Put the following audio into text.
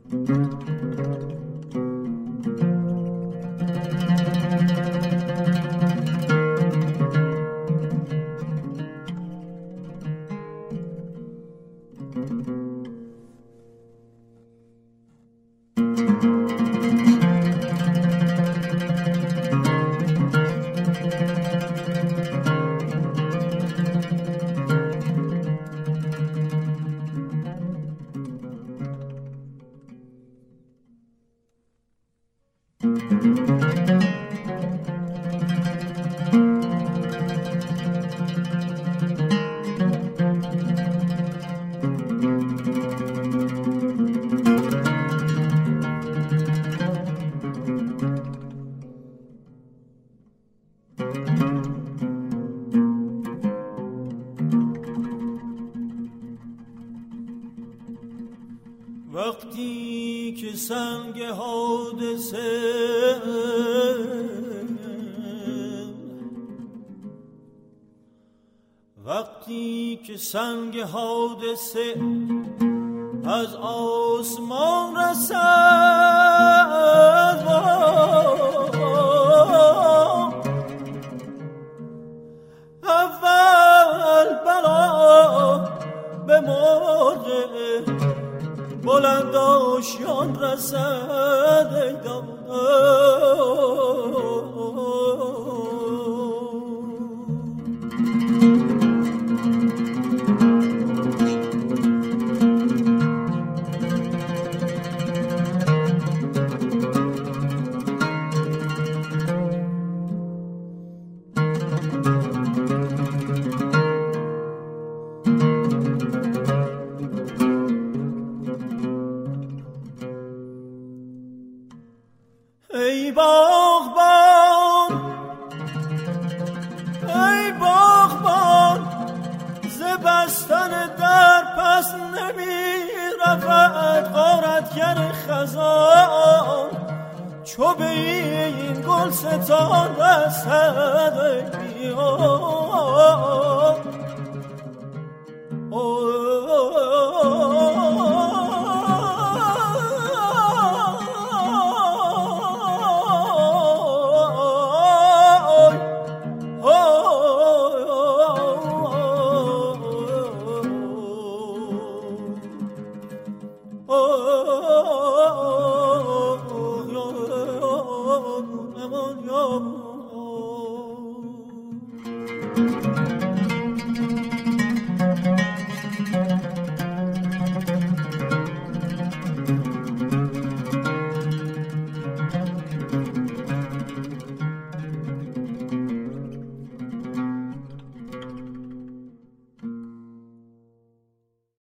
وقتی که سنگ حادثه وقتی که سنگ حادثه از آسمان رسد اول بلا به موقع بلند آشیان رسد ای دام ای باغبان ز بستن در پس نمی رفت غارتگر خزان چو به این گل ستان رسد ای Thank you.